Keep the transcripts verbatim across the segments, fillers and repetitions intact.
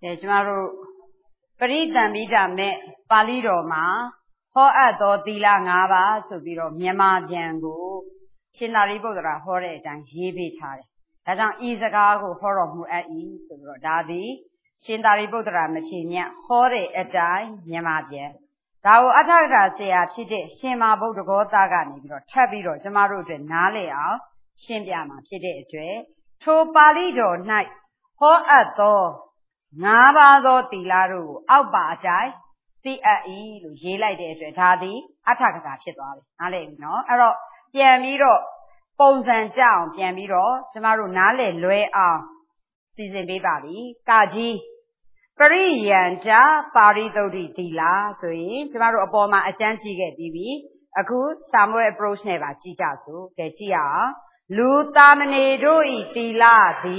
ကဲကျမတို့ပရိသံမိတာမဲ့ပါဠိတော်မှာဟောအပ်သောသီလ၅ပါးဆိုပြီးတော့မြန်မာပြန်ကိုရှင်သာရိပုတ္တရာဟောတဲ့အတိုင်းရေးပေးထားတယ်။ဒါကြောင့်ဤစကားကိုဟောတော်မူအပ်၏ဆိုပြီးတော့ဒါသည်ရှင်သာရိပုတ္တရာမထေရမြတ်ဟောတဲ့အတိုင်းမြန်မာပြန်ဒါကိုအဋ္ဌကထာဆရာဖြစ်တဲ့ရှင်မဗုဒ္ဓဂောသကနေပြီးတော့ထပ်ပြီးတော့ကျမတို့အတွက်နားလည်အောင်ရှင်းပြမှာဖြစ်တဲ့အတွက်ထိုပါဠိတော်၌ဟောအပ်သော၅ပါးသောသီလတို့ကိုအောက်ပါအတိုင်းသိအပ်၏လို့ရေးလိုက်တဲ့အတွက်ဒါသည်အဋ္ဌကထာဖြစ်သွားပြီနားလည်ပြီနော်အဲ့တော့ပြန်ပြီးတော့ပုံစံကြအောင်ပြန်ပြီးတော့ကျမတို့နားလည်လွယ်အောင်စီစဉ်ပေးပါပြီကကြီးပရိယံကြပါရိသုဒ္ဓိသီလဆိုရင်ကျမတို့အပေါ်မှာအကျမ်းကြည့်ခဲ့ပြီးပြီအခု Samuel approach နဲ့ပါကြည့်ကြစို့ကဲကြည့်အောင်လူသားမဏေတို့ဤသီလသည်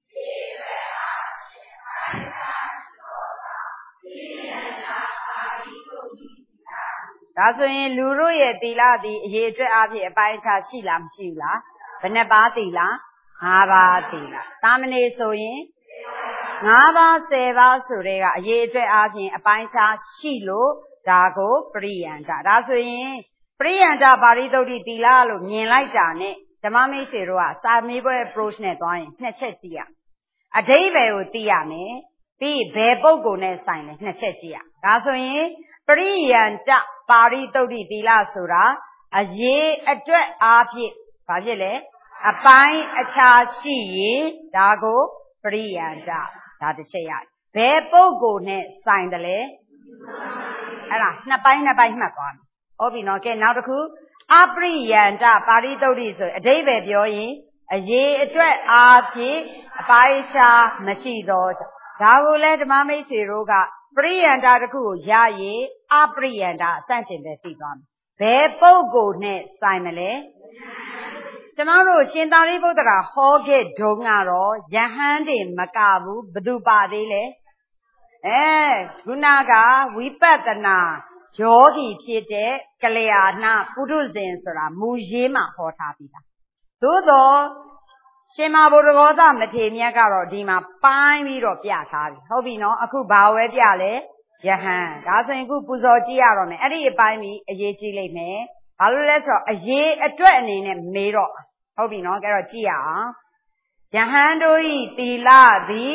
ဒါဆိုရင်လူတို့ရဲ့သီလသည်အရေးအတွက်အဖြစ်အပိုင်းအခြားရှိလားမရှိဘူးလားဘယ်နှပါးသီလ၅ပါးသီလသာမဏေဆိုရင်၅ပါး၁၀ပါးဆိုတဲ့ကအရေးအတွက်အဖြစ်အပိုင်းအခြားရှိလို့ဒါကိုပရိယံကြဒါဆိုရင်ပရိယံကြပါရိသုဒ္ဓိသီလလို့မြင်လိုက်တာနဲ့ဓမ္မမိတ်ဆွေတို့ကစာမေးပွဲ approach နဲ့သွားရင်နှစ်ချက်ကြည့်ရအဓိပ္ပာယ်ကိုသိရမယ်ပြီးဘယ်ပုဂ္ဂိုလ်နဲ့ဆိုင်လဲနှစ်ချက်ကြည့်ရဒါဆိုရင်ပရိယံကြပါရိသုဒ္ဓိသီလဆိုတာအရေးအတွက်အားဖြင့်ဘာဖြစ်လဲအပိုင်းအခြားရှိရင်ဒါကိုပရိယံကြဒါတစ်ချက်ရတယ်ဘယ်ပုဂ္ဂိုလ်နဲ့ဆိုင်တယ်လဲအဲ့ဒါနှစ်ပိုင်းနှစ်ပိုင်းမှတ်သွားမယ်ဟုတ်ပြီနော်ကဲနောက်တစ်ခုအပရိယံကြပါရိသုဒ္ဓိဆိုအဓိပ္ပာယ်ပြောရင်အရေးအတွက်အားဖြင့်အပိုင်းအခြားမရှိတော့ဒါကိုလည်းဓမ္မမိတ်ဆွေတို့ကပရိယံတာတစ်ခုကိုရရင်အပရိယံတာအစန့်ကျင်ပဲသိသွားမယ်ဘယ်ပုဂ္ဂိုလ်နဲ့ဆိုင်မလဲကျမတို့ရှင်သာရိပုတ္တရာဟောခဲ့တုန်းကတော့ယဟန်တွေမကဘူးဘယ်သူပါသေးလဲအဲခုနကဝိပဿနာယောဂီဖြစ်တဲ့ကလျာဏပုထုဇဉ်ဆိုတာမူရေးမှာဟောထားပြီးသားသို့တော့ရှင်မဗုဒ္ဓဂောသမထေရမြတ်ကတော့ဒီမှာပိုင်းပြီးတော့ပြထားပြီဟုတ်ပြီနော်အခုဘာဝဲပြလဲယဟန်ဒါဆိုရင်အခုပူဇော်ကြည့်ရတော့မယ်အဲ့ဒီအပိုင်းပြီးအရေးကြီးလိမ့်မယ်ဘာလို့လဲဆိုတော့အရေးအတွက်အနေနဲ့မေးတော့ဟုတ်ပြီနော်ကြတော့ကြည့်ရအောင်ယဟန်တို့ဤသီလသည်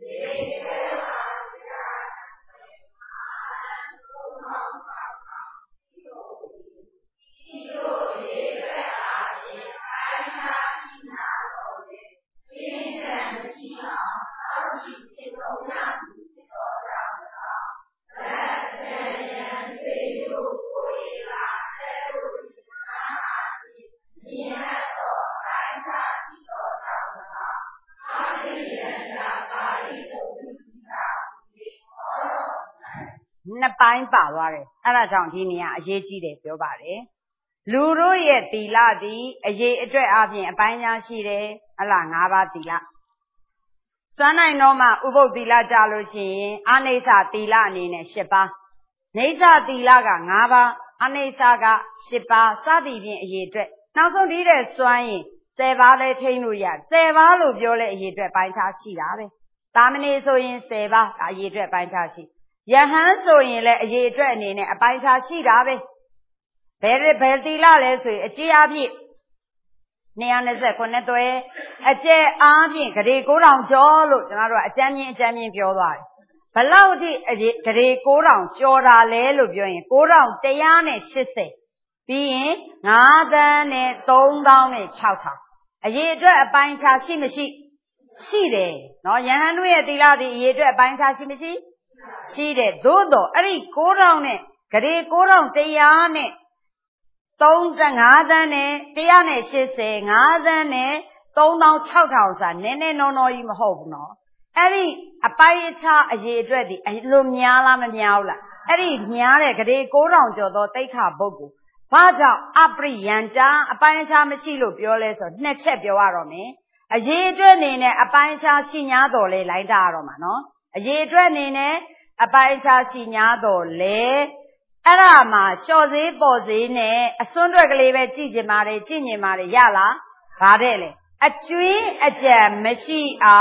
နှစ်ပိုင်းပါသွားတယ်အဲ့ဒါကြောင့်ဒီနေရာအရေးကြီးတယ်ပြောပါတယ်လူတို့ရဲ့သီလသည်အရေးအတွက်အပြင်အပိုင်းများရှိတယ်ဟလား၅ပါးသီလစွမ်းနိုင်တော့မှဥပုသ္တိလကြလို့ရှိရင်အနိစ္စသီလအနေနဲ့၈ပါးနေစ္စသီလက၅ပါးအနိစ္စက၈ပါးစသည်ဖြင့်အရေးအတွက်နောက်ဆုံးဒီတဲ့စွမ်းရင်၁၀ပါးလည်းထိန်းလို့ရ၁၀ပါးလို့ပြောလဲအရေးအတွက်ပိုင်းခြားရှိတာပဲသာမဏေဆိုရင်၁၀ပါးအရေးအတွက်ပိုင်းခြားရှိယဟန်ဆိုရင်လည်းအရေးအတွက်အနေနဲ့အပိုင်းခြားရှိတာပဲဘယ်ဘယ်သီလလဲဆိုရင်အကျေးအားဖြင့်၂၂၉သွဲအကျဲအားဖြင့်ဂရေ၉ထောင်ကျော်လို့ကျွန်တော်တို့ကအကျမ်းမြင့်အကျမ်းမြင့်ပြောသွားတယ်ဘလောက်ထိဂရေ၉ထောင်ကျော်တာလဲလို့ပြောရင်၉ထောင်၁၈၀ပြီးရင်၅သန်းနဲ့၃သောင်းနဲ့၆ထောင်အရေးအတွက်အပိုင်းခြားရှိမရှိရှိတယ်နော်ယဟန်တို့ရဲ့သီလဒီအရေးအတွက်အပိုင်းခြားရှိမရှိရှိတယ်သို့တော့အဲ့ဒီ၉ထောင်နဲ့ဂရေ၉ထောင်၁၀၀နဲ့၃၅သန်းနဲ့၁၈၀ ၅သန်းနဲ့၃သောင်း၆ထောင်စာနည်းနည်းနော်နော်ကြီးမဟုတ်ဘူးနော်အဲ့ဒီအပိုင်းအခြားအရေးအတွက်ဒီအလိုများလားမများဘူးလားအဲ့ဒီများတဲ့ဂရေ၉ထောင်ကျော်သောတိဋ္ဌပုဂ္ဂိုလ်ဘာကြောင့်အပရိယံတာအပိုင်းအခြားမရှိလို့ပြောလဲဆိုနှစ်ချက်ပြောရတော့မယ်အရေးအတွက်အနေနဲ့အပိုင်းအခြားရှိ냐တော်လဲလိုက်တာရတော့မှာနော်အရေးအတွက်အနေနဲ့အပိုင်းအခြားရှိ냐တော်လဲအဲ့ဒါမှလျှော့ဈေးပေါ်ဈေးနဲ့အစွန်းတွက်ကလေးပဲကြည့်ကြပါလေကြည့်မြင်ပါလေရလားဗါတဲ့လေအကျွင်းအကြံမရှိအောင်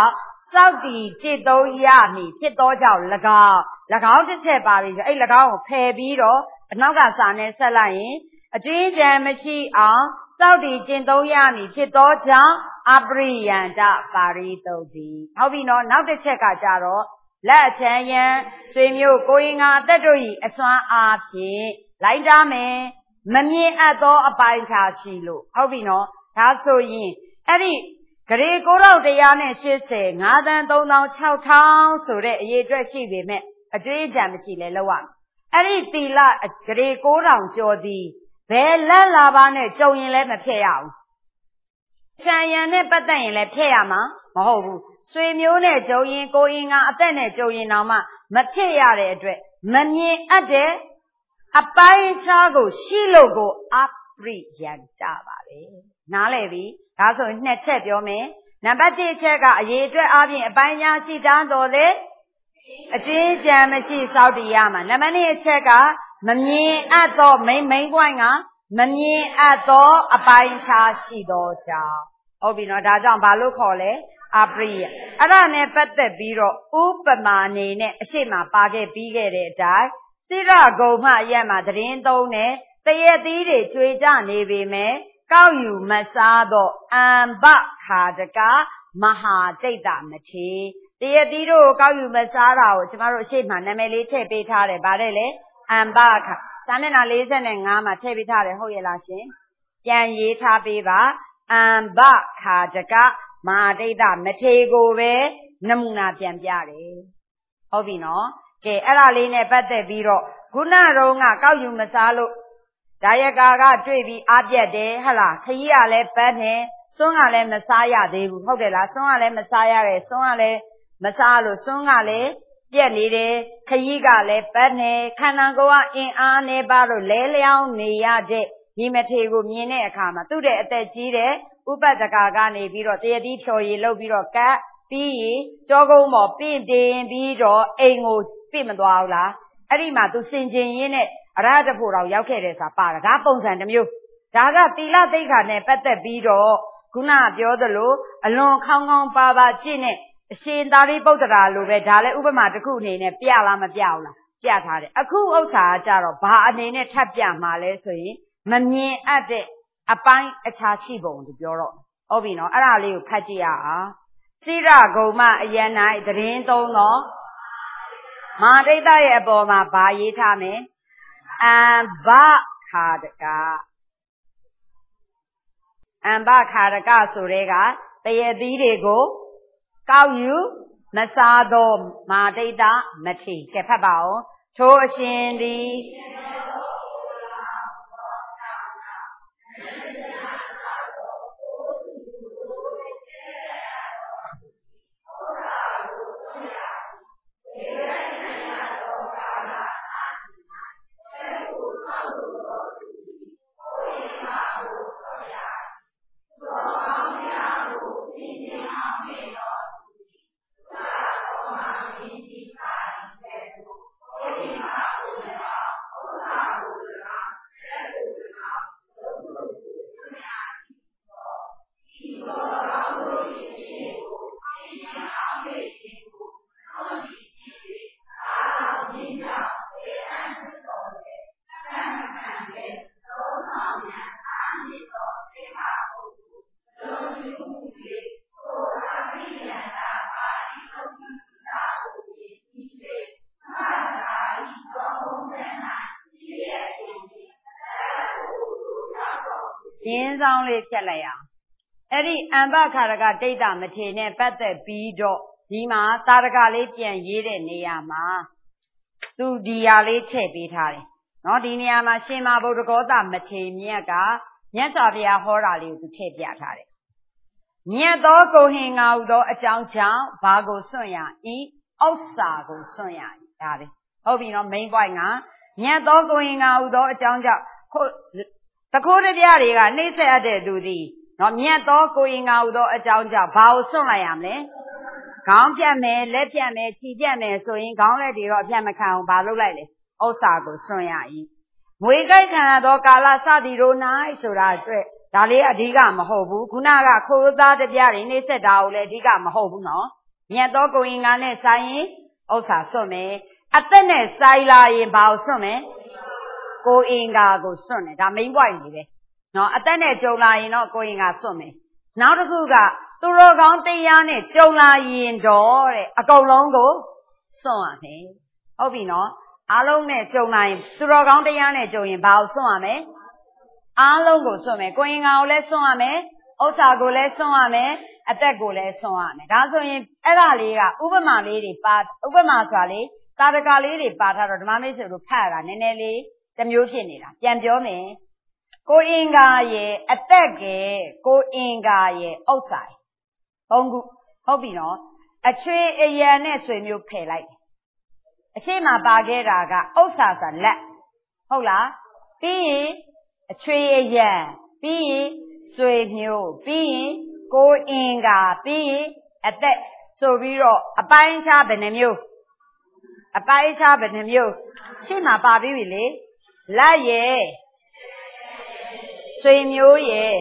စောက်တီจิตသုံးရမည်ဖြစ်သောကြောင့်၎င်း၎င်းတစ်ချက်ပါပြီဆိုအဲ့၎င်းကိုဖယ်ပြီးတော့အနောက်ကစာနဲ့ဆက်လိုက်ရင်အကျွင်းကြံမရှိအောင်စောက်တီจิตသုံးရမည်ဖြစ်သောကြောင့်အပရိယန္တပါရိသုတ်တိဟုတ်ပြီနော်နောက်တစ်ချက်ကကြတော့လက်အချမ်းယံဆွေမျိုးကိုရင်ငါအသက်တို့၏အစွမ်းအားဖြင့်လိုက်တာမယ်မမြင်အပ်သောအပိုင်းခြားရှိလို့ဟုတ်ပြီနော်ဒါဆိုရင်အဲ့ဒီဂရေကိုးထောင်တစ်ရာနဲ့ရှစ်ဆယ်ငါးသန်းသုံးသောင်းခြောက်ထောင်ဆိုတဲ့အရေးအတွက်ရှိပေမဲ့အကျွေးအကြံမရှိလဲလောက်ရအဲ့ဒီသီလဂရေကိုးထောင်ကျော်သည်ဘယ်လက်လာပါနဲ့ကြုံရင်လည်းမဖြစ်ရဘူးခြံရံနဲ့ပတ်သက်ရင်လည်းဖြစ်ရမှာမဟုတ်ဘူးဆွေမျိုးနဲ့ကြုံရင်ကိုရင်ကအသက်နဲ့ကြုံရင်တော့မှမဖြစ်ရတဲ့အတွက်မမြင်အပ်တဲ့အပိုင်းခြားကိုရှိလို့ကိုအပရိယန္တပါပဲနားလည်ပြီဒါဆိုရင်နှစ်ချက်ပြောမယ်နံပါတ်တစ်ချက်ကအရေးအတွက်အပြင်အပိုင်းခြားရှိတန်းတော်လေအကျဉ်းကြံမရှိစောက်တရားမှာနံပါတ်နှစ်အချက်ကမမြင်အပ်သောမိန်မိန်ပွိုင်းကမမြင်အပ်သောအပိုင်းခြားရှိသောကြောင့်ဟုတ်ပြီနော်ဒါကြောင့်ဘာလို့ခေါ်လဲအပရိယအဲ့ဒါနဲ့ပတ်သက်ပြီးတော့ဥပမာအနေနဲ့အရှိမပါခဲ့ပြီးခဲ့တဲ့အတိုင်းစိရဂုံမှရက်မှာသတင်းသုံးတဲ့တရက်သီးတွေကျွေကြနေပေမဲ့ကောက်ယူမစားသောအံဘခါတကမဟာတိတ်တမထေတရက်သီးတို့ကောက်ယူမစားတာကိုကျမတို့အရှိမနာမည်လေးထည့်ပေးထားတယ်ဗါတဲ့လေအံဘခစာမျက်နှာလေး၅မှာထည့်ပေးထားတယ်ဟုတ်ရဲ့လားရှင်ပြန်ရေးထားပေးပါအံဘခါတကမဟာတိတ်တမထေကိုပဲနမူနာပြန်ပြတယ်ဟုတ်ပြီနော်ကဲအဲ့ဒါလေးနဲ့ပတ်သက်ပြီးတော့ခုနတုန်းကကောက်ယူမစားလို့ဒါယကာကတွေ့ပြီးအားပြတ်တယ်ဟဟလားခကြီးကလည်းပတ်နေစွန်းကလည်းမစားရသေးဘူးဟုတ်တယ်လားစွန်းကလည်းမစားရတယ်စွန်းကလည်းမစားလို့စွန်းကလည်းပြက်နေတယ်ခကြီးကလည်းပတ်နေခန္ဓာကိုယ်ကအင်အားနေပါလို့လဲလျောင်းနေရတဲ့ဒီမထေကိုမြင်တဲ့အခါမှာသူ့တဲ့အသက်ကြီးတဲ့ဥပဒကာကနေပြီးတော့တရတိဖြော်ရည်လုပ်ပြီးတော့ကတ်ပြီးရင်ကြောကုန်းပေါ်ပင့်တင်ပြီးတော့အိမ်ကိုပြင့်မသွားဘူးလားအဲ့ဒီမှာသူစင်ကျင်ရင်းနဲ့အရဟတဖို့တော်ရောက်ခဲ့တယ်ဆိုတာပါတယ်ဒါပုံစံတစ်မျိုးဒါကသီလသိက္ခာနဲ့ပတ်သက်ပြီးတော့ခုနပြောသလိုအလွန်ခေါင်းခေါင်းပါပါကျင့်တဲ့အရှင်သာရိပုတ္တရာလိုပဲဒါလည်းဥပမာတစ်ခုအနေနဲ့ပြလားမပြဘူးလားပြထားတယ်အခုဥစ္စာကကြတော့ဘာအနေနဲ့ထပ်ပြမှာလဲဆိုရင်မမြင်အပ်တဲ့အပိုင်းအခြားရှိပုံသူပြောတော့ဟုတ်ပြီနော်အဲ့ဒါလေးကိုဖတ်ကြည့်ရအောင်စိရဂုံမအယံ၌သတင်းသုံးတော့မဟာဒိဋ္ဌရဲ့အပေါ်မှာဗာရေးထားမယ်အံဘခါတကအံဘခါတကဆိုတဲ့ကတရသီးတွေကိုကောက်ယူမစားသောမဟာဒိဋ္ဌမထေကဲဖတ်ပါဦးထိုအရှင်သည်ရင်းဆောင်လေးဖြတ်လိုက်အောင်အဲ့ဒီအံဘခါရကဒိဋ္ဌမထေနဲ့ပတ်သက်ပြီးတော့ဒီမှာသာရကလေးပြန်ရေးတဲ့နေရာမှာသူဒီဟာလေးထည့်ပေးထားတယ်နော်ဒီနေရာမှာရှင်မဗုဒ္ဓဂေါသမထေမြတ်ကမြတ်စွာဘုရားဟောတာလေးကိုသူထည့်ပြထားတယ်မြတ်သောကိုဟင်ငါဟုသောအကြောင်းကြောင့်ဘာကိုစွန့်ရဤဥစ္စာကိုစွန့်ရဤဒါပဲဟုတ်ပြီနော် main point ကမြတ်သောကိုဟင်ငါဟုသောအကြောင်းကြောင့်တခိုးတပြတွေကနှိမ့်ဆက်အပ်တဲ့သူသည်နော်မြတ်သောကိုရင်ငါဟုသောအကြောင်းကြောင့်ဘာကိုစွန့်လိုက်ရမလဲခေါင်းပြတ်မယ်လက်ပြတ်မယ်ခြေပြတ်မယ်ဆိုရင်ခေါင်းလက်တွေတော့အပြတ်မခံအောင်ဘာလုပ်လိုက်လဲဥစ္စာကိုစွန့်ရ၏ငွေကြိုက်ခံရသောကာလစသည်တို့၌ဆိုတာအတွက်ဒါလေးအဓိကမဟုတ်ဘူးခုနကခိုးသားတပြတွေနှိမ့်ဆက်တာကိုလည်းအဓိကမဟုတ်ဘူးနော်မြတ်သောကိုယ်အင်္ဂါနဲ့ဆိုင်ရင်ဥစ္စာစွန့်မယ်အသက်နဲ့ဆိုင်လာရင်ဘာကိုစွန့်မယ်ကိုယ်အင်္ဂါကိုစွန့်တယ်ဒါ main point နေပဲနော်အသက်နဲ့ကြုံလာရင်တော့ကိုယ်အင်္ဂါစွန့်မယ်နောက်တစ်ခုကသူတော်ကောင်းတရားနဲ့ကြုံလာရင်တော့တဲ့အကုန်လုံးကိုစွန့်ရမယ်ဟုတ်ပြီနော်အားလုံးနဲ့ကြုံလာရင်သူတော်ကောင်းတရားနဲ့ကြုံရင်ဘာကိုစွန့်ရမလဲအားလုံးကိုစွန့်မယ်ကိုယ်အင်္ဂါကိုလည်းစွန့်ရမယ်ဥစ္စာကိုလည်းစွန့်ရမယ်အသက်ကိုလည်းစွန့်ရမယ်ဒါဆိုရင်အဲ့ဒါလေးကဥပမာလေးတွေပါဥပမာဆိုတာလေသာဓကလေးတွေပါထားတော့ဓမ္မမိတ်ဆွေတို့ဖတ်ရတာနည်းနည်းလေးတစ်မျိုးဖြစ်နေတာပြန်ပြောမယ်ကိုယ်အင်္ဂါရဲ့အသက်ကကိုယ်အင်္ဂါရဲ့ဥစ္စာသုံးခုဟုတ်ပြီနော်အချွေအယံနဲ့ဆွေမျိုးဖယ်လိုက်တယ်အရှိမပါခဲ့တာကဥစ္စာဆိုလက်ဟုတ်လားပြီးရင်အချွေအယံပြီးရင်ဆွေမျိုးပြီးရင်ကိုယ်အင်္ဂါပြီးရင်အသက်ဆိုပြီးတော့အပိုင်းခြားဘယ်နှမျိုးအပိုင်းခြားဘယ်နှမျိုးရှင်းမှာပါပြီးပြီလေလက်ရဲ့ဆွေမျိုးရဲ့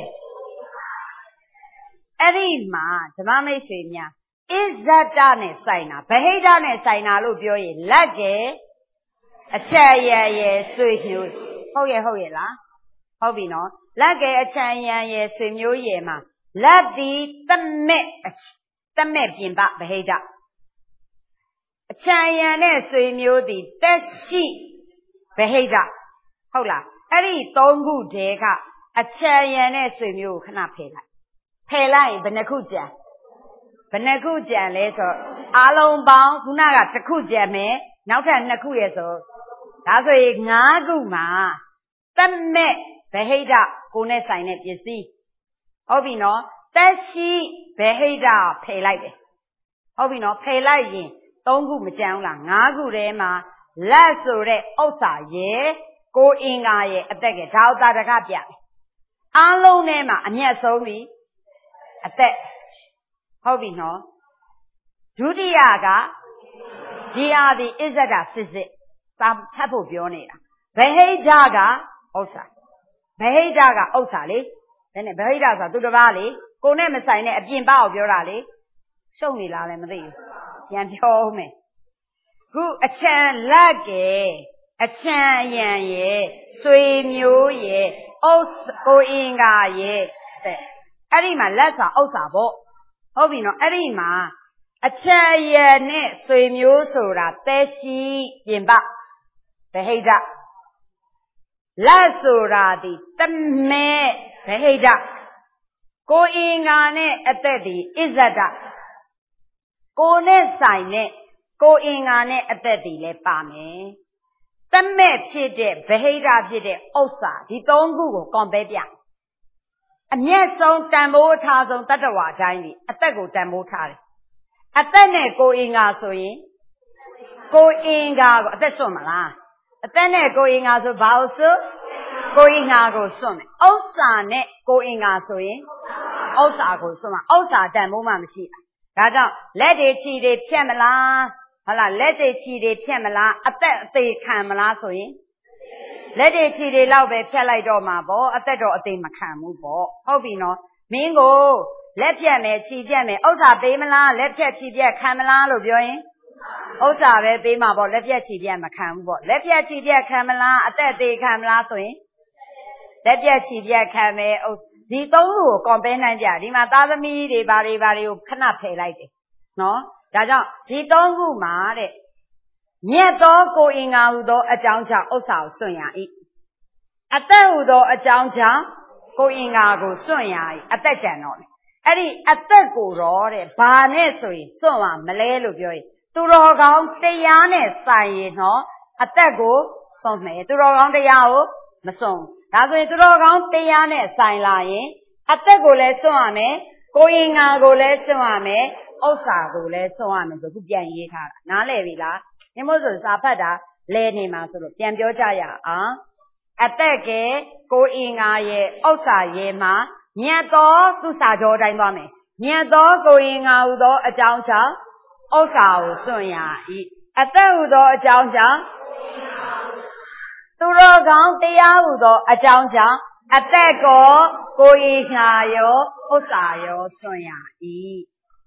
အဲ့ဒီမှာဓမ္မမိတ်ဆွေများဣဇဒနဲ့ဆိုင်တာဗဟိတနဲ့ဆိုင်တာလို့ပြောရင်လက်ကဲအချက်ရရဲ့ဆွေမျိုးဟုတ်ရဲ့ဟုတ်ရဲ့လားဟုတ်ပြီနော်လက်ကဲအချက်ရရဲ့ဆွေမျိုးရဲ့မှာလက်ဒီတမဲ့တမဲ့ပြင်ပဗဟိတအချက်ရနဲ့ဆွေမျိုးဒီတက်ရှိဗဟိတဟုတ်လားအဲ့ဒီသုံးခုတည်းကအချက်ရနဲ့ဆွေမျိုးကိုခဏဖယ်လိုက်ဖယ်လိုက်ရင်ဘယ်နှခုကြံဘယ်နှခုကြံလဲဆိုအားလုံးပေါင်းခုနကတစ်ခုကြံမယ်နောက်ထပ်နှစ်ခုရဲ့ဆိုဒါဆိုရင်ငါးခုမှာတမဲ့ဗဟိတကိုနဲ့ဆိုင်တဲ့ပစ္စည်းဟုတ်ပြီနော်တက်ရှိဗဟိတဖယ်လိုက်တယ်ဟုတ်ပြီနော်ဖယ်လိုက်ရင်သုံးခုမကြံဘူးလားငါးခုထဲမှာလက်ဆိုတဲ့ဥစ္စာရဲ့ကိုအင်္ဂါရဲ့အသက်ကဒါဥတာတကပြတယ်အားလုံးထဲမှာအမျက်ဆုံးပြီအသက်ဟုတ်ပြီနော်ဒုတိယကဒီအားဒီအစ္ဆဒစစ်စစ်သာဖတ်ဖို့ပြောနေတာဗဟိတကဥစ္စာဗဟိတကဥစ္စာလေဒါနဲ့ဗဟိတဆိုတာသူတစ်ပါးလေကိုနဲ့မဆိုင်တဲ့အပြင်ပအောင်ပြောတာလေရှုံနေလားလည်းမသိဘူးပြန်ပြောဦးမယ်ခုအချံလက်ကဲအချံအယံရဲ့ဆွေမျိုးရဲ့ဥစ္စာကိုအင်္ဂါရဲ့တဲ့အဲ့ဒီမှာလက်ဆိုတာဥစ္စာပေါ့ဟုတ်ပြီနော်အဲ့ဒီမှာအချံအယံနဲ့ဆွေမျိုးဆိုတာသက်ရှိပြင်ပဗဟိတလက်ဆိုတာဒီတမဲ့ဗဟိတကိုအင်္ဂါနဲ့အသက်ဒီဣဇဒကိုနဲ့ဆိုင်နဲ့ကိုအင်္ဂါနဲ့အသက်ဒီလည်းပါမယ်တမဲ့ဖြစ်တဲ့ဗဟိတဖြစ်တဲ့ဥစ္စာဒီသုံးခုကိုကွန်ပဲပြအမျက်ဆုံးတန်ဖိုးထားဆုံးတတ္တဝါတိုင်းဒီအသက်ကိုတန်ဖိုးထားတယ်အသက်နဲ့ကိုအင်္ဂါဆိုရင်ကိုအင်္ဂါကိုအသက်စွန့်မလားအသက်နဲ့ကိုအင်္ဂါဆိုဘာလို့ဆိုကိုအင်္ဂါကိုစွန့်မယ်ဥစ္စာနဲ့ကိုအင်္ဂါဆိုရင်ဥစ္စာကိုစွန့်မှာဥစ္စာတန်ဖိုးမှမရှိတာဒါကြောင့်လက်တွေခြေတွေဖြတ်မလားဟုတ်လားလက်တွေခြေတွေဖြတ်မလားအသက်အသေးခံမလားဆိုရင်လက်တွေခြေတွေလောက်ပဲဖြတ်လိုက်တော့မှာပေါ့အသက်တော့အသေးမခံဘူးပေါ့ဟုတ်ပြီနော်မင်းကိုလက်ဖြတ်မယ်ခြေဖြတ်မယ်ဥစ္စာပေးမလားလက်ဖြတ်ခြေဖြတ်ခံမလားလို့ပြောရင်ဥစ္စာပဲပေးမှာပေါ့လက်ဖြတ်ခြေဖြတ်မခံဘူးပေါ့လက်ဖြတ်ခြေဖြတ်ခံမလားအသက်သေးခံမလားဆိုရင်လက်ဖြတ်ခြေဖြတ်ခံမယ်ဒီသုံးခုကိုကွန်ပဲနိုင်ကြဒီမှာသားသမီးတွေဘာတွေဘာတွေကိုခဏဖယ်လိုက်တယ်နော်ဒါကြောင့်ဒီသုံးခုမှာတဲ့မြတ်သောကိုအင်္ဂါဟုသောအကြောင်းကြောင့်ဥစ္စာကိုစွန့်ရ၏အသက်ဟုသောအကြောင်းကြောင့်ကိုအင်္ဂါကိုစွန့်ရ၏အသက်ကြံတော့တယ်အဲ့ဒီအသက်ကိုတော့တဲ့ဘာနဲ့ဆိုရင်စွန့်ရမလဲလို့ပြောရင်သူတော်ကောင်းတရားနဲ့ဆိုင်ရင်တော့အသက်ကိုစွန့်မယ်သူတော်ကောင်းတရားကိုမစွန့်ဒါဆိုရင်သူတော်ကောင်းတရားနဲ့ဆိုင်လာရင်အသက်ကိုလည်းစွန့်ရမယ်ကိုအင်္ဂါကိုလည်းစွန့်ရမယ်ဥစ္စာကိုလည်းစွန့်ရမယ်ဆိုခုပြန်ရေးထားတာနားလည်ပြီလားဒီမို့ဆိုစာဖတ်တာလဲနေမှာဆိုလို့ပြန်ပြောကြရအောင်အသက်ကကိုအင်္ဂါရဲ့ဥစ္စာရဲ့မှာမြတ်သောသူစာကြောတိုင်းသွားမယ်မြတ်သောကိုအင်္ဂါဟုသောအကြောင်းကြောင့်ဥစ္စာကိုစွန့်ရ၏အသက်ဟုသောအကြောင်းကြောင့်သူတော်ကောင်းတရားဟုသောအကြောင်းကြောင့်အသက်ကိုကိုအင်္ဂါရောဥစ္စာရောစွန့်ရ၏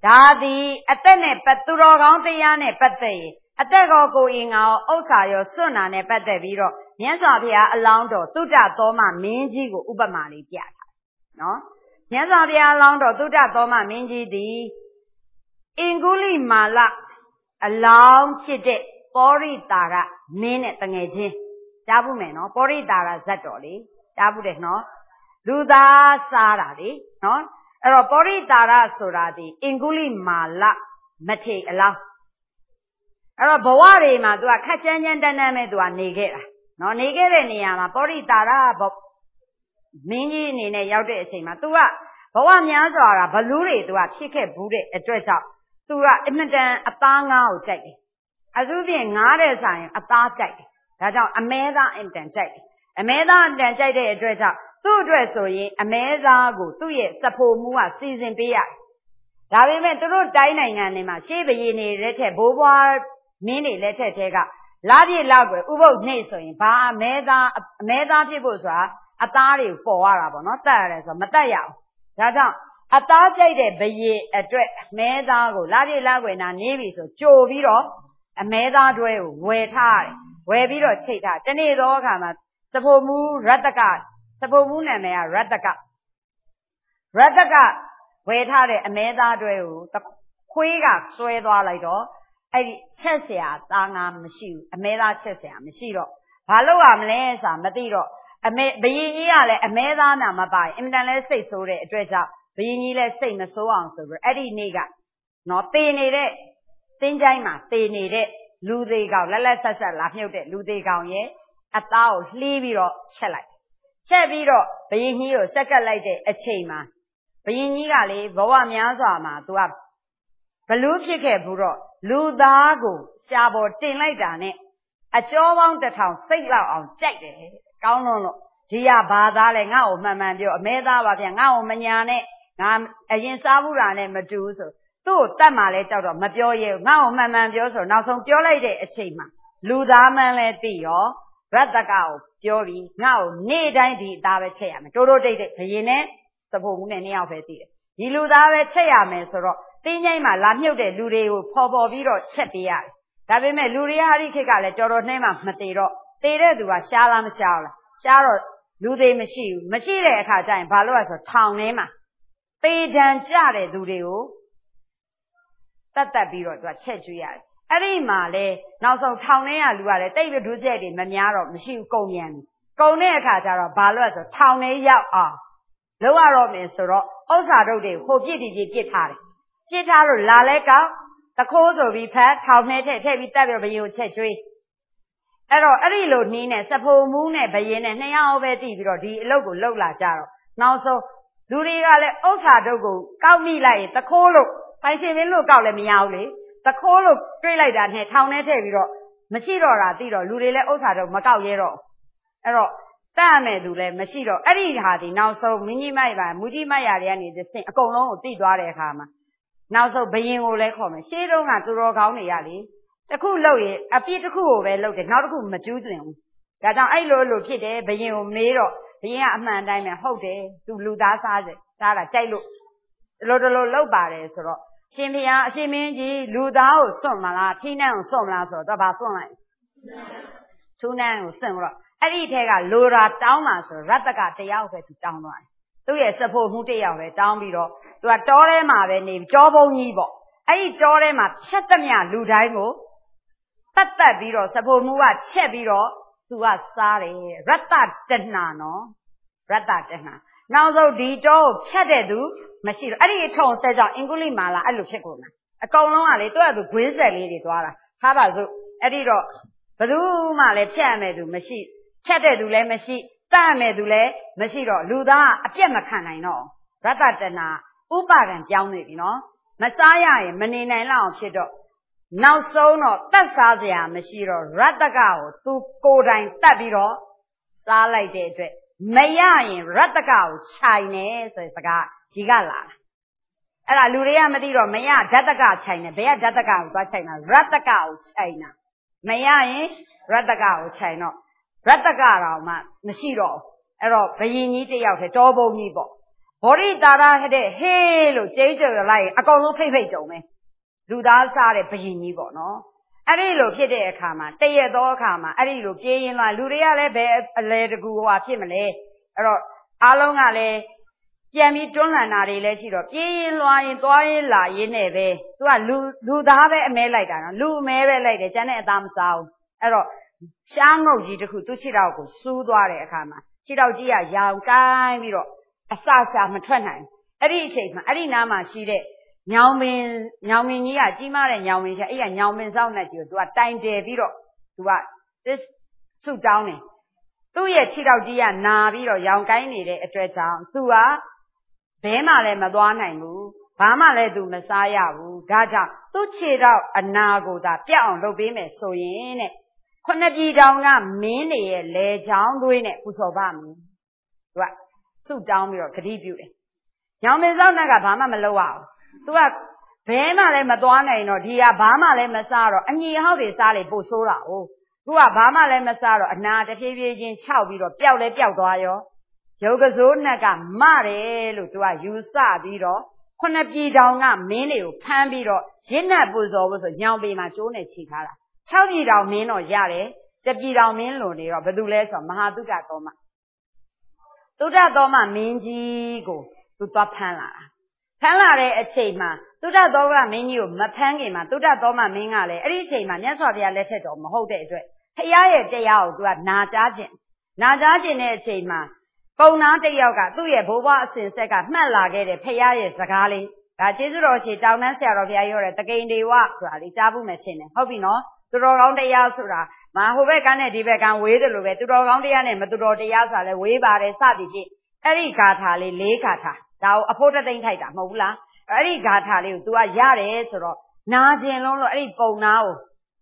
ဒါသည်အသက်နဲ့ပတ်သူတော်ကောင်းတရားနဲ့ပတ်သက်ရင်အသက်ကောကိုအင်္ဂါရောဥစ္စာရောစွန့်တာနဲ့ပတ်သက်ပြီးတော့မြတ်စွာဘုရားအလောင်းတော်သုတ္တသောမမင်းကြီးကိုဥပမာလေးပြထားနော်မြတ်စွာဘုရားအလောင်းတော်သုတ္တသောမမင်းကြီးသည်အင်္ဂုလိမာလအလောင်းဖြစ်တဲ့ပောရိတာရမင်းနဲ့တငယ်ချင်းကြားဘူးမယ်နော်ပောရိတာရဇတ်တော်လေကြားဘူးတယ်နော်လူသားစားတာလေနော်အဲ့တော့ပောရိတာရဆိုတာဒီအင်္ဂုလိမာလမထေအလောင်းအဲ့တော့ဘဝတွေမှာ तू ကခက်ကြမ်းကြမ်းတန်းတန်းပဲ तू ကနေခဲ့တာနော်နေခဲ့တဲ့နေရာမှာပောရိတာရမင်းကြီးအနေနဲ့ရောက်တဲ့အချိန်မှာ तू ကဘဝများစွာတာဘလူးတွေ तू ကဖြစ်ခဲ့ဘူးတဲ့အတွက်ကြောင့် तू ကအမြဲတမ်းအသားငါးကိုကြိုက်တယ်အထူးဖြင့်ငါးတဲ့ဆိုင်အသားကြိုက်တယ်ဒါကြောင့်အမဲသားအင်တန်ကြိုက်တယ်အမဲသားအင်တန်ကြိုက်တဲ့အတွက်ကြောင့်သူ့အတွက်ဆိုရင်အမဲသားကိုသူ့ရဲ့စဖို့မှုကစီစဉ်ပေးရတယ်ဒါပေမဲ့သူတို့တိုင်းနိုင်ငံတွေမှာရှေးဘုရင်တွေလက်ထက်ဘိုးဘွားမင်းတွေလက်ထက်တဲကလာပြည့်လောက်ွယ်ဥပုပ်နှိပ်ဆိုရင်ဘာအမဲသားအမဲသားဖြစ်ဖို့ဆိုတာအသားတွေပေါ်ရတာပေါ့နော်တတ်ရတယ်ဆိုတော့မတတ်ရအောင်ဒါကြောင့်အသားကြိုက်တဲ့ဘုရင်အတွက်အမဲသားကိုလာပြည့်လောက်ွယ်နာနေပြီဆိုကြိုပြီးတော့အမဲသားတွဲကိုဝယ်ထားတယ်ဝယ်ပြီးတော့ချိတ်ထားတနေ့သောအခါမှာစဖို့မှုရတ္တကစဖို့မှုနာမည်ကရတ္တကရတ္တကဝယ်ထားတဲ့အမဲသားတွဲကိုခွေးကဆွဲသွားလိုက်တော့အဲ့ဒီချက်เสียသားငါမရှိဘူးအမဲသားချက်เสียမရှိတော့ဘာလို့ရမလဲဆိုတာမသိတော့အမဲဘယင်ကြီးကလည်းအမဲသားနာမပိုင်အင်မတန်လဲစိတ်ဆိုးတဲ့အတွက်ကြောင့်ဘယင်ကြီးလည်းစိတ်မဆိုးအောင်ဆိုပြီးအဲ့ဒီနေ့ကနော်တေနေတဲ့တင်းချိုင်းမှာတေနေတဲ့လူသေးကောင်လက်လက်ဆက်ဆက်လာမြုပ်တဲ့လူသေးကောင်ရဲ့အသားကိုလှီးပြီးတော့ချက်လိုက်ချက်ပြီးတော့ဘယင်ကြီးကိုစက်ကပ်လိုက်တဲ့အချိန်မှာဘယင်ကြီးကလေဘဝများစွာမှာ तू ကဘလူးဖြစ်ခဲ့ဘူးတော့လူသားကိုရှားပေါ်တင်လိုက်တာနဲ့အကျော်ပေါင်းတစ်ထောင်စိတ်လောက်အောင်ကြိုက်တယ်ကောင်းလုံးလို့ဒီရဘာသားလဲငါ့ကိုမှန်မှန်ပြောအမဲသားပါဗျငါ့ကိုမညာနဲ့ငါအရင်စားဘူးတာနဲ့မတူဘူးဆိုသူ့ကိုတတ်မှလဲကြောက်တော့မပြောရဲဘူးငါ့ကိုမှန်မှန်ပြောဆိုနောက်ဆုံးပြောလိုက်တဲ့အချိန်မှာလူသားမှန်းလဲသိရောရတ္တကကိုပြောပြီးငါ့ကိုနေ့တိုင်းဒီအသားပဲချက်ရမယ်တိုးတိုးတိတ်တိတ်ဘယင်နဲ့စဖို့မှုနဲ့နှစ်ယောက်ပဲသိတယ်ဒီလူသားပဲချက်ရမယ်ဆိုတော့တင်းချိုင်းမှာလာမြုပ်တဲ့လူတွေကိုဖော်ပေါ်ပြီးတော့ချက်ပေးရတယ်ဒါပေမဲ့လူတွေကအဲ့ဒီခေတ်ကလည်းကြော်တော်နှဲမှာမသေးတော့သေတဲ့သူကရှားလားမရှားဘူးလားရှားတော့လူသေးမရှိဘူးမရှိတဲ့အခါကျရင်ဘာလို့လဲဆိုထောင်ထဲမှာသေဒဏ်ကြတဲ့သူတွေကိုတတ်တတ်ပြီးတော့သူကချက်ကျွေးရတယ်အဲ့ဒီမှာလေနောက်ဆုံးထောင်ထဲကလူကလည်းတိတ်ဒုစရိုက်တွေမများတော့မရှိဘူးကုန်ပြန်ပြီကုန်တဲ့အခါကျတော့ဘာလို့လဲဆိုထောင်ထဲရောက်အောင်လောက်ရတော့မယ်ဆိုတော့ဥစ္စာတို့တွေဟိုပြစ်တီကြီးပြစ်ထားတယ်ပြစ်ထားလို့လာလဲကောက်တခိုးဆိုပြီးဖတ်ထောင်ထဲထည့်ထည့်ပြီးတက်ပြီးဘယင်ကိုချက်ကျွေးအဲ့တော့အဲ့ဒီလိုနှင်းနဲ့စဖို့မူးနဲ့ဘယင်နဲ့နှစ်ယောက်ပဲတည်ပြီးတော့ဒီအလုပ်ကိုလုပ်လာကြတော့နောက်ဆုံးလူတွေကလည်းဥစ္စာတို့ကိုကောက်မိလိုက်ရင်တခိုးလို့ပိုင်ရှင်မင်းလို့ကောက်လည်းမရဘူးလေတခိုးလို့တွေးလိုက်တာနဲ့ထောင်ထဲထည့်ပြီးတော့မရှိတော့တာသိတော့လူတွေလည်းဥစ္စာတို့မကောက်ရဲတော့အဲ့တော့တတ်ရမယ်သူလည်းမရှိတော့အဲ့ဒီဟာဒီနောက်ဆုံးမင်းကြီးမိုက်ပါမူကြီးမိုက်ရာတွေကနေစင်အကုန်လုံးကိုတိသွားတဲ့အခါမှာနောက်ဆုံးဘယင်ကိုလည်းခေါ်မယ်ရှေးတုန်းကသူတော်ကောင်းတွေရလေတခုလုပ်ရင်အပြစ်တစ်ခုကိုပဲလုပ်တယ်နောက်တစ်ခုမကျူးကျင်ဘူးဒါကြောင့်အဲ့လိုလိုဖြစ်တယ်ဘယင်ကိုမေးတော့ဘယင်ကအမှန်တိုင်းပဲဟုတ်တယ်သူလူသားစားတယ်စားတာကြိုက်လို့ဒီလိုဒီလိုလုပ်ပါတယ်ဆိုတော့ရှင်ဖျားအရှင်မင်းကြီးလူသားကိုစွန့်မလားထိနှံကိုစွန့်မလားဆိုတော့သူကဘာစွန့်လိုက်ထူးနှံကိုစွန့်တော့အဲ့ဒီထဲကလိုရာတောင်းပါဆိုရတ္တကတယောက်ပဲသူတောင်းသွားတယ်သူ့ရဲ့စဖို့မှုတယောက်ပဲတောင်းပြီးတော့သူကတောထဲမှာပဲနေကြောဘုံကြီးပေါ့အဲ့ဒီတောထဲမှာဖြတ်သမျှလူတိုင်းကိုတတ်တတ်ပြီးတော့စဖို့မှုကချက်ပြီးတော့သူကစားတယ်ရတ္တတဏနော်ရတ္တတဏနောက်ဆုံးဒီတောကိုဖြတ်တဲ့သူမရှိတော့အဲ့ဒီထုံဆက်ကြောင့်အင်္ဂုလိမာလာအဲ့လိုဖြစ်ကုန်တာအကုန်လုံးကလေသူကသူဂွင်းဆက်လေးတွေသွားတာထားပါစို့အဲ့ဒီတော့ဘယ်သူမှလည်းဖြတ်ရမယ်သူမရှိဖြတ်တဲ့သူလည်းမရှိတတ်ရမယ်သူလည်းမရှိတော့လူသားအပြတ်မခံနိုင်တော့ရတ္တတဏဥပါဒံပြောင်းနေပြီနော်မစားရရင်မနေနိုင်လောက်အောင်ဖြစ်တော့နောက်ဆုံးတော့တတ်စားစရာမရှိတော့ရတ္တကကိုသူကိုယ်တိုင်တတ်ပြီးတော့စားလိုက်တဲ့အတွက်မရရင်ရတ္တကကိုခြိုင်နေဆိုတဲ့စကားဒီကလာအဲ့ဒါလူတွေကမသိတော့မရဓာတ္တကခြိုင်နေဘယ်ကဓာတ္တကကိုသွားခြိုင်တာရတ္တကကိုခြိုင်တာမရရင်ရတ္တကကိုခြိုင်တော့ရတ္တကတော်မှမရှိတော့အဲ့တော့ဘယင်ကြီးတယောက်တည်းတောဘုံကြီးပေါ့ဘောရိတာရဟတဲ့ဟေးလို့ကျိကြွလိုက်အကောင်လုံးဖိတ်ဖိတ်ကြုံမယ်လူသားစားတဲ့ဘယင်ကြီးပေါ့နော်အဲ့ဒီလိုဖြစ်တဲ့အခါမှာတရက်သောအခါမှာအဲ့ဒီလိုပြေးရင်လာလူတွေကလည်းဘယ်အလဲတကူဟွာဖြစ်မလဲအဲ့တော့အားလုံးကလည်းပြန်ပြီးတွန်းလှန်တာတွေလည်းရှိတော့ပြေးရင်လွှာရင်သွားရင်လာရင်းနဲ့ပဲသူကလူလူသားပဲအမဲလိုက်တာနော်လူအမဲပဲလိုက်တယ်ကျန်တဲ့အသားမစားဘူးအဲ့တော့ရှားငုတ်ကြီးတစ်ခုသူ့ခြေထောက်ကိုစူးသွားတဲ့အခါမှာခြေထောက်ကြီးကရောင်ကိုင်းပြီးတော့အစရှာမထွက်နိုင်အဲ့ဒီအချိန်မှာအဲ့ဒီနားမှာရှိတဲ့ညောင်ပင်ညောင်ပင်ကြီးကကြီးမားတဲ့ညောင်ပင်ရှိအဲ့ကညောင်ပင်စောင့်နဲ့ကြီးကိုသူကတိုင်တယ်ပြီးတော့သူကဆုတောင်းတယ်သူ့ရဲ့ခြေထောက်ကြီးကနာပြီးတော့ရောင်ကိုင်းနေတဲ့အတွက်ကြောင့်သူကဘဲမှလည်းမသွားနိုင်ဘူးဘာမှလည်းသူမစားရဘူးဒါကြောင့်သူ့ခြေထောက်အနာကိုသာပြတ်အောင်လုပ်ပေးမယ်ဆိုရင်တဲ့ခုနှစ်ပြည်တောင်ကမင်းတွေရဲ့လေချောင်းသွေးနဲ့ပူဇော်ပါမယ်သူကဆုတောင်းပြီးတော့ဂတိပြုတယ်ညောင်ပင်စောင့်နဲ့ကဘာမှမလုပ်ရဘူးသူကဘဲမှလည်းမသွားနိုင်တော့ဒီကဘာမှလည်းမစားတော့အညီဟောက်တွေစားလေပို့ဆိုးတာ哦သူကဘာမှလည်းမစားတော့အနာတဖြည်းဖြည်းချင်းခြောက်ပြီးတော့ပျောက်လဲပျောက်သွားရောရုပ်ကစိုးနဲ့ကမတယ်လို့သူကယူဆပြီးတော့ခုနှစ်ပြည်တောင်ကမင်းတွေကိုဖမ်းပြီးတော့ရင့်နှက်ပူဇော်ဖို့ဆိုညောင်ပေမှာကျိုးနဲ့ခြိထားတာ၆ပြည်တောင်မင်းတော့ရတယ်တပြည်တောင်မင်းလွန်နေတော့ဘယ်သူလဲဆိုမဟာသုဒ္ဓသောမသုဒ္ဓသောမမင်းကြီးကိုသူသွားဖမ်းလာတာဖမ်းလာတဲ့အချိန်မှာသုဒ္ဓသောမမင်းကြီးကိုမဖမ်းခင်မှာသုဒ္ဓသောမမင်းကလည်းအဲ့ဒီအချိန်မှာမြတ်စွာဘုရားလက်ထက်တော်မဟုတ်တဲ့အတွက်ဖရာရဲ့တရားကိုသူကနာကြားခြင်းနာကြားခြင်းတဲ့အချိန်မှာပုံနာတစ်ယောက်ကသူ့ရဲ့ဘိုးဘွားအစဉ်ဆက်ကမှတ်လာခဲ့တဲ့ဖရာရဲ့စကားလေးဒါကျေးဇူးတော်ရှင်တောင်တန်းဆရာတော်ဘုရားပြောတဲ့တကိန်ဒေဝဆိုတာလေးကြားဖို့မှရှင်းတယ်ဟုတ်ပြီနော်သူတော်ကောင်းတရားဆိုတာမဟိုဘက်ကနဲ့ဒီဘက်ကဝေးတယ်လို့ပဲသူတော်ကောင်းတရားနဲ့မသူတော်တရားဆိုတာလဲဝေးပါတယ်စသည်ဖြင့်အဲ့ဒီဂါထာလေးလေးဂါထာဒါကိုအဖို့တသိမ့်ထိုက်တာမဟုတ်ဘူးလားအဲ့ဒီဂါထာလေးကို तू ကရတယ်ဆိုတော့နာကျင်လုံးလို့အဲ့ဒီပုံနာကို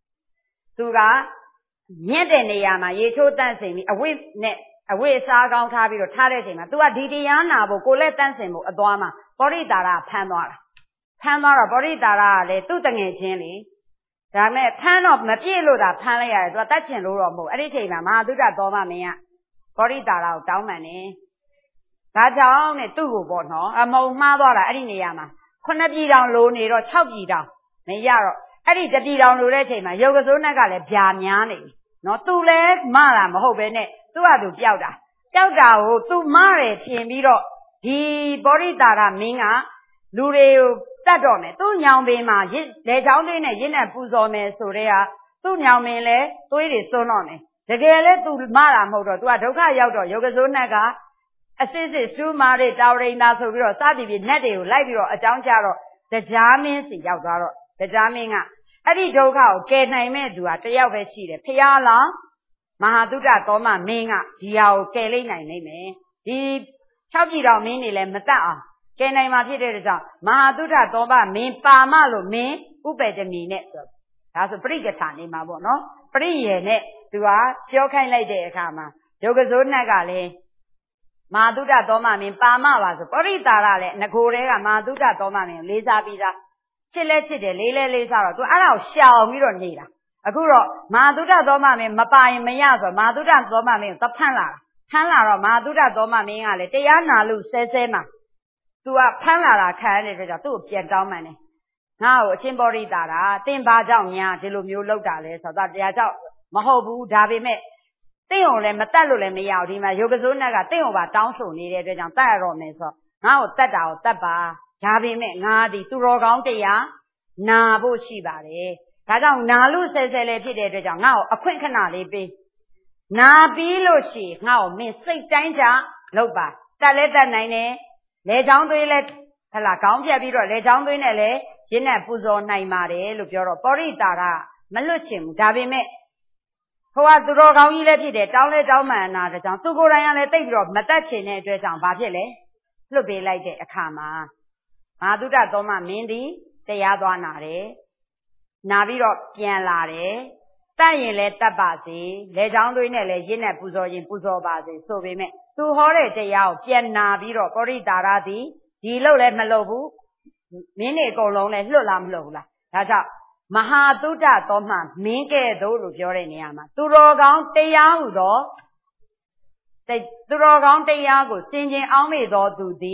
तू ကမြင့်တဲ့နေရာမှာရေချိုးတန့်စင်ပြီးအဝိနဲ့အဝိအစားကောင်းထားပြီးတော့ထားတဲ့အချိန်မှာ तू ကဒီတရားနာဖို့ကိုလက်တန့်စင်ဖို့အသွားမှာပောရိတာရဖမ်းသွားတာဖမ်းသွားတော့ပောရိတာရကလည်းသူ့တငယ်ချင်းလေဒါမဲ့ဖမ်းတော့မပြည့်လို့သာဖမ်းလိုက်ရတယ် तू ကတတ်ချင်လို့တော့မဟုတ်အဲ့ဒီအချိန်မှာမဟာသုဒ္ဓသောမမင်းကပောရိတာရကိုတောင်းပန်တယ်ဒါကြောင့်နဲ့သူ့ကိုပေါ့နော်အမုံမှားသွားတာအဲ့ဒီနေရာမှာခုနှစ်ပြည်တောင်လိုနေတော့၆ပြည်တောင်မရတော့အဲ့ဒီတပြည်တောင်လိုတဲ့အချိန်မှာရုပ်ကစိုးနဲ့ကလည်းဗျာများနေပြီနော်သူလည်းမတာမဟုတ်ပဲနဲ့သူ့ဟာသူပျောက်တာပျောက်တာကိုသူမတယ်ထင်ပြီးတော့ဒီပောရိတာရမင်းကလူတွေကိုတတ်တော့မယ်သူ့ညောင်ပင်မှာရစ်လေချောင်းလေးနဲ့ရစ်နဲ့ပူဇော်မယ်ဆိုတဲ့ဟာသူ့ညောင်ပင်လဲသွေးတွေစွန်းတော့မယ်တကယ်လဲသူမတာမဟုတ်တော့သူကဒုက္ခရောက်တော့ရုပ်ကစိုးနဲ့ကအစစ်စစ်စူးမားတဲ့တာဝရိန်သာဆိုပြီးတော့စသည်ဖြင့်နတ်တွေကိုလိုက်ပြီးတော့အကြောင်းကြားတော့တရားမင်းစီရောက်သွားတော့တရားမင်းကအဲ့ဒီဒုက္ခကိုကယ်နိုင်မဲ့သူဟာတယောက်ပဲရှိတယ်ဖရာလောင်းမဟာသုဒ္ဓသောမမင်းကဒီဟာကိုကယ်လိမ့်နိုင်နိုင်မယ်ဒီ၆ပြည်တော်မင်းတွေလည်းမတတ်အောင်ကယ်နိုင်မှာဖြစ်တဲ့ကြောင့်မဟာသုဒ္ဓသောမမင်းပါမလို့မင်းဥပေတမီနဲ့ဆိုဒါဆိုပရိကထာနေမှာပေါ့နော်ပရိယေနဲ့သူကပြောခိုင်းလိုက်တဲ့အခါမှာဒုက္ခဇိုးနတ်ကလည်းမဟာသုဒ္ဓသောမမင်းပါမပါဆိုပရိတာရလည်းငကိုတဲကမဟာသုဒ္ဓသောမမင်းကိုလေးစားပြီးသားချစ်လဲချစ်တယ်လေးလဲလေးစားတော့သူအဲ့ဒါကိုရှောင်ပြီးတော့နေတာအခုတော့မဟာသုဒ္ဓသောမမင်းမပါရင်မရဆိုမဟာသုဒ္ဓသောမမင်းကိုသဖမ်းလာတာဖမ်းလာတော့မဟာသုဒ္ဓသောမမင်းကလည်းတရားနာလို့ဆဲဆဲမှာသူကဖမ်းလာတာခံရတဲ့အတွက်ကြောင့်သူ့ကိုပြန်တောင်းပန်တယ်ငါ့ကိုအရှင်ဘောရိတာတာတင်ဘာကြောင့်များဒီလိုမျိုးလုပ်တာလဲဆိုတော့တရားကြောင့်မဟုတ်ဘူးဒါပေမဲ့တင့်ကိုလည်းမတတ်လို့လည်းမရဘူးဒီမှာယောဂဇိုးနတ်ကတင့်ကိုပါတောင်းဆိုနေတဲ့အတွက်ကြောင့်တတ်ရတော့မယ်ဆိုငါ့ကိုတတ်တာကိုတတ်ပါဒါပေမဲ့ငါဒီသူတော်ကောင်းတရားနာဖို့ရှိပါတယ်ဒါကြောင့်နာလို့ဆဲဆဲလေးဖြစ်တဲ့အတွက်ကြောင့်ငါ့ကိုအခွင့်ခဏလေးပေးနာပြီးလို့ရှိရင်ငါ့ကိုမင်းစိတ်တိုင်းကြလုပ်ပါတတ်လဲတတ်နိုင်တယ်လေချောင်းသွေးလဲဟလာခေါင်းပြက်ပြီးတော့လေချောင်းသွေးနဲ့လဲရင်းနဲ့ပူဇော်နိုင်ပါတယ်လို့ပြောတော့ပောရိတာရမလွတ်ချင်ဘူးဒါပေမဲ့ဟိုကသူတော်ကောင်းကြီးလည်းဖြစ်တယ်တောင်းလဲတောင်းမှန်နာတဲ့ကြောင့်သူကိုယ်တိုင်ကလည်းတိတ်ပြီးတော့မတတ်ချင်တဲ့အတွက်ကြောင့်ဘာဖြစ်လဲလွတ်ပေးလိုက်တဲ့အခါမှာမဟာသုဒ္ဓသောမမင်းသည်တရားသွားနာတယ်နာပြီးတော့ပြန်လာတယ်တတ်ရင်လည်းတတ်ပါစေလေချောင်းသွေးနဲ့လည်းရင်းနဲ့ပူဇော်ရင်ပူဇော်ပါစေဆိုပေမဲ့သူဟောတဲ့တရားကိုပြန်နာပြီးတော့ပောရိတာရသည်ဒီလို့လည်းမလုပ်ဘူးမင်းတွေအကုန်လုံးလည်းလွတ်လားမလွတ်ဘူးလားဒါကြောင့်မဟာသုဒ္ဓသောမမင်းကဲ့သို့လို့ပြောတဲ့နေရာမှာသူတော်ကောင်းတရားဟုသောသူတော်ကောင်းတရားကိုစင်ကြင်အောင်းမေသောသူသည်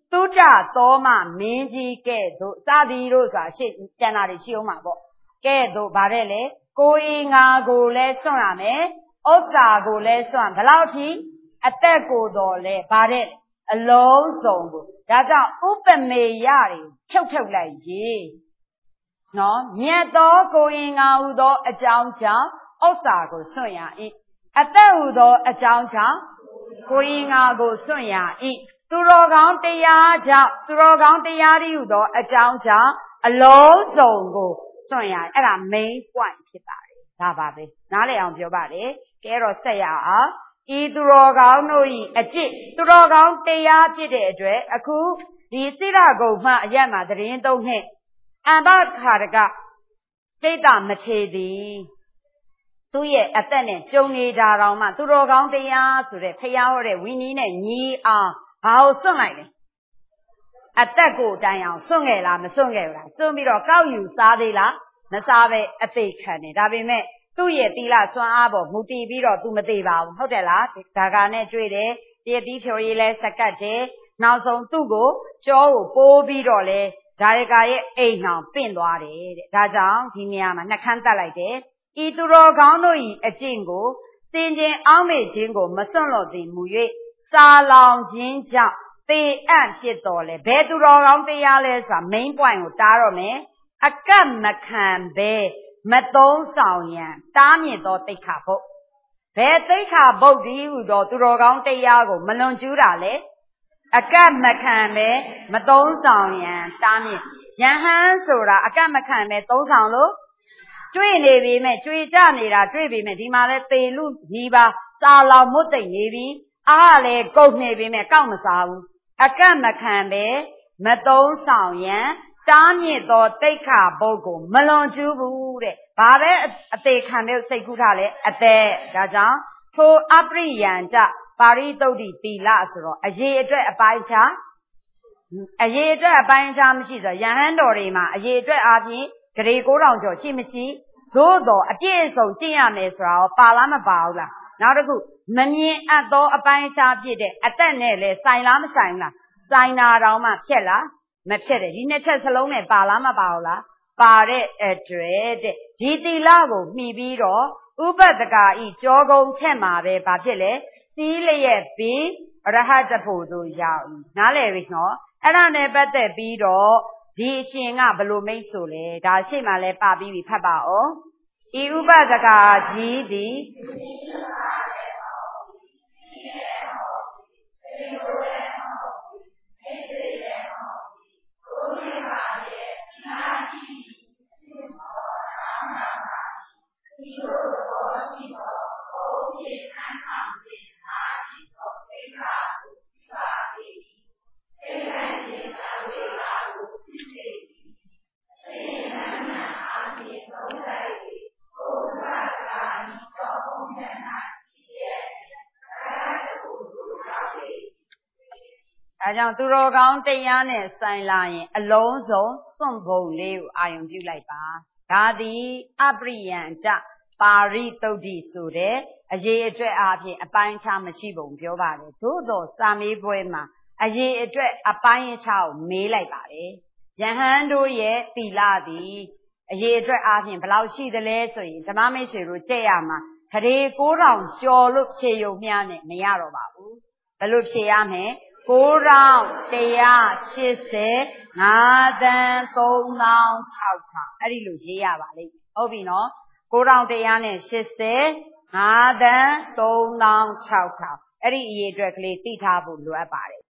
သူကြသောမမင်းကြီးကဲ့သို့စသည်တို့ဆိုတာရှေ့ကျန်တာတွေရှိအောင်မှာပေါ့ကဲ့သို့ဗါတဲ့လေကိုယ်ငါကိုလည်းစွန့်ရမယ်ဥစ္စာကိုလည်းစွန့်ဘယ်လောက်ထိအသက်ကိုတော်လဲဗါတဲ့အလုံးစုံကိုဒါကြောင့်ဥပမေယတွေဖြုတ်ထုတ်လိုက်ရေနော်မြတ်သောကိုယ်ငါဟုသောအကြောင်းကြောင့်ဥစ္စာကိုစွန့်ရ၏အသက်ဟုသောအကြောင်းကြောင့်ကိုယ်ငါကိုစွန့်ရ၏သူတော်ကောင်းတရားကြောင့်သူတော်ကောင်းတရားဤဟုသောအကြောင်းကြောင့်အလုံးစုံကိုစွန့်ရအဲ့ဒါ main point ဖြစ်ပါတယ်ဒါပါပဲနားလည်အောင်ပြောပါတယ်ကဲတော့ဆက်ရအောင်ဤသူတော်ကောင်းတို့ဤအကျင့်သူတော်ကောင်းတရားဖြစ်တဲ့အတွက်အခုဒီစိရဂုံမှအရက်မှာသတင်းသုံးနှစ်အမ္ဘခါရကစိတ်တမထေသည်သူ့ရဲ့အသက်နဲ့ကြုံနေတာတောင်မှသူတော်ကောင်းတရားဆိုတဲ့ဖျားဟောတဲ့ဝိနည်းနဲ့ညီအောင်ဘာကိုစွန့်လိုက်လဲအသက်ကိုတိုင်အောင်စွန့်ခဲ့လားမစွန့်ခဲ့ဘူးလားစွန့်ပြီးတော့ကောက်ယူစားသေးလားမစားပဲအသေးခံတယ်ဒါပေမဲ့သူ့ရဲ့သီလစွမ်းအားပေါ်မူတည်ပြီးတော့ तू မသေးပါဘူးဟုတ်တယ်လားဒါကနဲ့တွေ့တယ်တရတိဖြိုရေးလဲစကတ်တယ်နောက်ဆုံးသူ့ကိုကြောကိုပိုးပြီးတော့လဲဒါရကရဲ့အိမ်အောင်ပင့်သွားတယ်တဲ့ဒါကြောင့်ဒီနေရာမှာနှခမ်းတက်လိုက်တယ်ဤသူတော်ကောင်းတို့၏အကျင့်ကိုစင်ကြင်အောက်မေ့ခြင်းကိုမစွန့်လွတ်သည်မူ၍စာလောင်ခြင်းကြောင့်သေအံ့ဖြစ်တော်လဲဘယ်သူတော်ကောင်းတရားလဲဆိုတာ main point ကိုတားတော့မယ်အကတ်မခံပဲမသုံးဆောင်ရန်တားမြစ်သောတိခါဘုတ်ဘယ်တိခါဘုတ်ဒီဟုသောသူတော်ကောင်းတရားကိုမလွန်ကျူးတာလဲအကတ်မခံပဲမသုံးဆောင်ရန်တားမြစ်ယဟန်ဆိုတာအကတ်မခံပဲသုံးဆောင်လို့တွေ့နေပြီမဲ့ကြွေကြနေတာတွေ့ပြီမဲ့ဒီမှာလဲသေလူညီပါစာလောင်မွတ်သိမ့်နေပြီအားလဲကုန်နေပြီမဲ့ကောက်မစားဘူးအကတ်မခံပဲမသုံးဆောင်ရန်တားမြစ်သောတိခါဘုတ်ကိုမလွန်ကျူးဘူးတဲ့ဘာပဲအသေးခံတဲ့စိတ်ကူးထားလဲအသက်ဒါကြောင့်ထိုအပရိယံကြပါရိသုတ်တိသီလဆိုတော့အရေးအတွက်အပိုင်းခြားအရေးအတွက်အပိုင်းခြားမရှိဆိုရဟန်းတော်တွေမှာအရေးအတွက်အားဖြင့်ဂရေကိုးထောင်ကျော်ရှိမရှိသို့တော်အပြည့်အစုံကျင့်ရမယ်ဆိုတာရောပါလားမပါဘူးလားနောက်တစ်ခုမမြင်အပ်သောအပိုင်းခြားဖြစ်တဲ့အသက်နဲ့လဲဆိုင်လားမဆိုင်ဘူးလားဆိုင်တာတောင်မှဖြက်လားမဖြက်တယ်ဒီနှစ်ချက်စလုံးနဲ့ပါလားမပါဘူးလားပါတဲ့အတွက်တဲ့ဒီသီလကိုမှီပြီးတော့ဥပဒကာဤကြောကုံချက်မှာပဲဘာဖြစ်လဲသီလရဲ့ပြီးအရဟတဖို့တို့ရောက်နားလည်ပြီနော်အဲ့ဒါနဲ့ပတ်သက်ပြီးတော့ဒီအရှင်ကဘလို့မိတ်ဆိုလဲဒါရှေ့မှာလဲပါပြီးပြီဖတ်ပါအောင်ဤဥပဒကာကြီးသည်အဲကြောင့်သူတော်ကောင်းတရားနဲ့ဆိုင်လာရင်အလုံးစုံစွန့်ပုံလေးကိုအာရုံပြုလိုက်ပါဒါသည်အပရိယံကြပါရိသုတ်တိဆိုတဲ့အရေးအတွက်အားဖြင့်အပိုင်းခြားမရှိပုံပြောပါတယ်သို့တော်စာမေးပွဲမှာအရေးအတွက်အပိုင်းအခြားကိုမေးလိုက်ပါတယ်ယဟန်တို့ရဲ့သီလသည်အရေးအတွက်အားဖြင့်ဘယ်လောက်ရှိသလဲဆိုရင်ဓမ္မမိတ်ဆွေတို့ကြည့်ရမှာခရေကိုးထောင်ကျော်လို့ဖြေရုံမျှနဲ့မရတော့ပါဘူးဘယ်လိုဖြေရမလဲကိုးထောင်တရားရှစ်ဆယ်ငါးသန်းသုံးသောင်းခြောက်ထောင်အဲ့ဒီလိုရေးရပါလိမ့်မယ်ဟုတ်ပြီနော်ကိုးထောင်တရားနဲ့ရှစ်ဆယ်ငါးသန်းသုံးသောင်းခြောက်ထောင်အဲ့ဒီအရေးအတွက်ကလေးသိထားဖို့လိုအပ်ပါတယ်